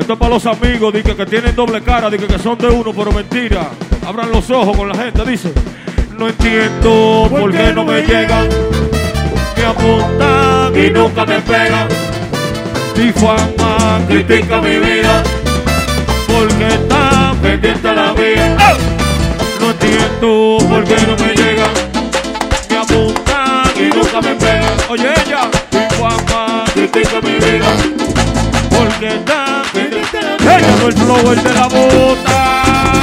Esto es para los amigos, dice que tienen doble cara, dice que son de uno, pero mentira. Abran los ojos con la gente, dice. No entiendo por qué no me llegan, me apuntan y nunca me pegan. Difaman, critican mi vida, porque están pendientes a la mía. No entiendo por qué no me llegan, me apuntan y nunca me pegan. Oye ella, difaman, critican mi vida, porque están pendientes a la mía. Ella no el flow, el de la bota.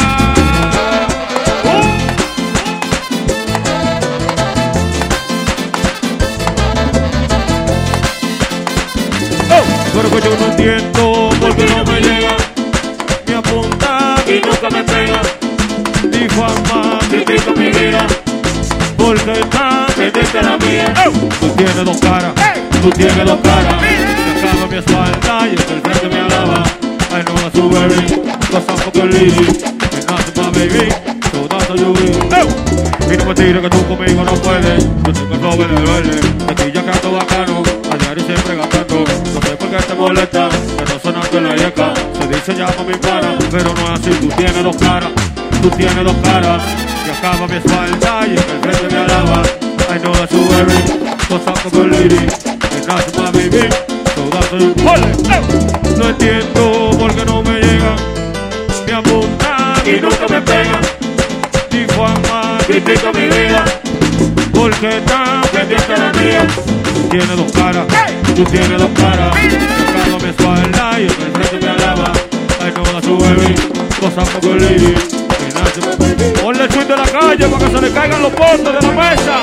Pero que yo no entiendo por qué no me llegan, me apuntan y nunca me pegan. Difaman, critican mi vida, porque están pendiente a la mía. Tú tienes dos caras, tú tienes dos caras. Me acaba mi espalda y el frente me alaba. I know that's so very, cause I'm fucking lady. And that's my baby, so that's how you be. Y no me tires que tú conmigo no puedes. Yo tengo el flow en el verde, aquí ya canto bacano, a diario siempre gastando. No sé por qué te molesta, que no sonaste en la yeca. Se dice llama mi pana, pero no es así. Tú tienes dos caras, tú tienes dos caras. Y acaba mi espalda y en el frente me alaba. I know that's so very, cause I'm fucking lady. And that's my baby, so that's how you be. No entiendo por qué no me llegan, me apuntan y nunca me pegan. Difaman, critican mi vida, porque están pendientes a la mía. Tú tienes dos caras, tú tienes dos caras. Tocando mi espalda y en el frente me alaba. I know that's so baby, cause I'm a good lady. Ponle el swing de la calle para que se le caigan los postes de la mesa.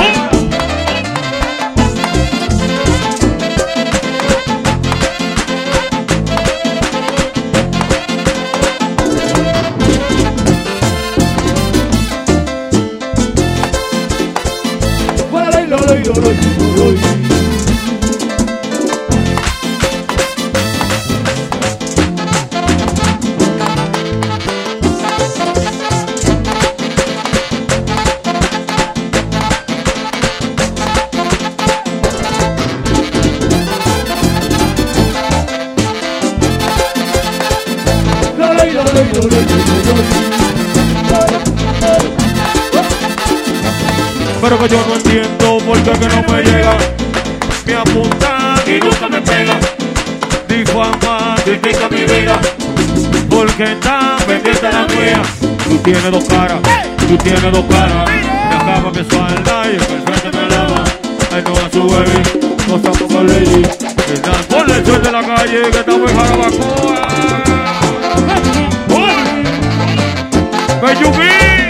Pero que yo no entiendo por qué que no me llega, me apuntan y nunca me pegan. Difaman, critican mi vida, porque están pendientes a la mía. Tú tienes dos caras, tú tienes dos caras. Me acaba mi espalda y en el frente me alaba. I know that's so baby, no tampoco lady. Ponle el suelo de la calle que estamos en Jarabacoa. Beyugui,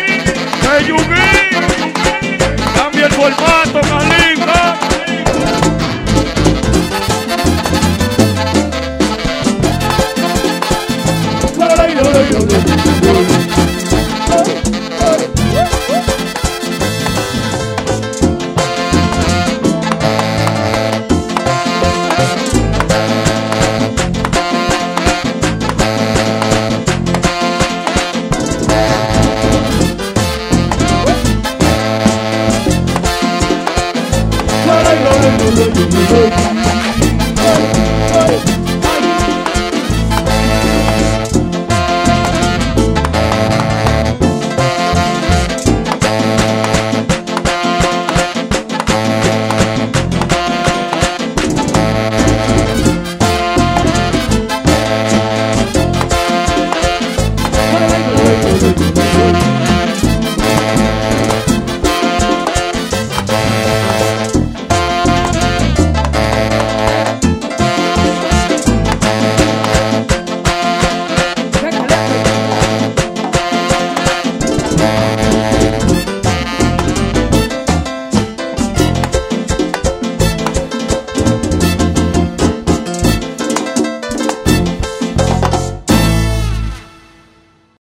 cambia el formato, Carlita.